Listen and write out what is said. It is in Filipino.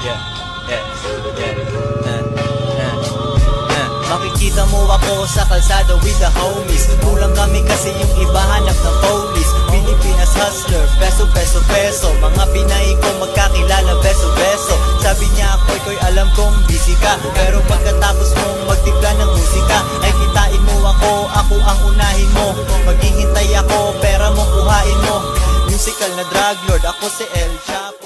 Yeah, yeah, yeah. Makikita mo ako sa kalsada with the homies. Kulang kami kasi yung iba hanap ng police. Pilipinas hustler, peso, peso, peso. Mga Pinay ko magkakilala, beso, beso. Sabi niya ako, ko'y alam kong busy ka, pero pagkatapos mong magtimpla ng musika, ay kitain mo ako ang unahin mo. Maghihintay ako, pera mong kuhain mo. Musical na drug lord, ako si El Chapo.